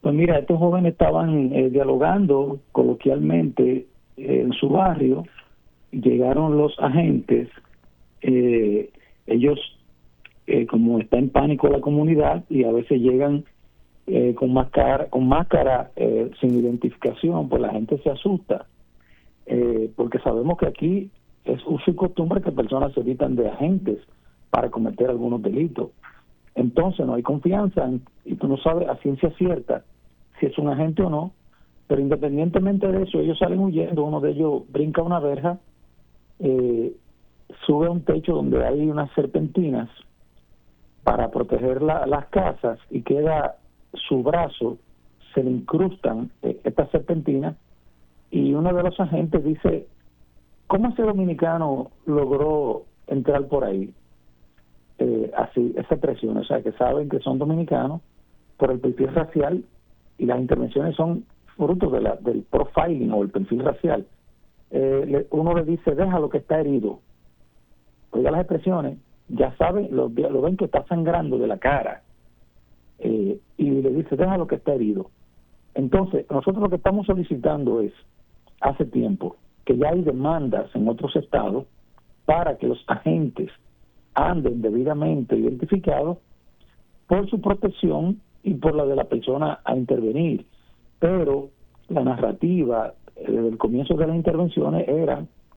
Pues mira, estos jóvenes estaban dialogando coloquialmente en su barrio, llegaron los agentes, ellos, como está en pánico la comunidad, y a veces llegan con máscara sin identificación, pues la gente se asusta, porque sabemos que aquí es uso y costumbre que personas se evitan de agentes para cometer algunos delitos. Entonces no hay confianza y tú no sabes a ciencia cierta si es un agente o no, pero independientemente de eso, ellos salen huyendo. Uno de ellos brinca una verja, sube a un techo donde hay unas serpentinas para proteger las casas, y queda su brazo, se le incrustan estas serpentinas, y uno de los agentes dice: ¿cómo ese dominicano logró entrar por ahí? Así, esa presión, o sea, que saben que son dominicanos por el perfil racial, y las intervenciones son fruto del profiling o el perfil racial. Uno le dice: déjalo que está herido. Oiga las expresiones, ya saben, lo ven que está sangrando de la cara, y le dice: déjalo que está herido. Entonces, nosotros lo que estamos solicitando es, hace tiempo, que ya hay demandas en otros estados para que los agentes anden debidamente identificados por su protección y por la de la persona a intervenir. Pero la narrativa desde el comienzo de las intervenciones era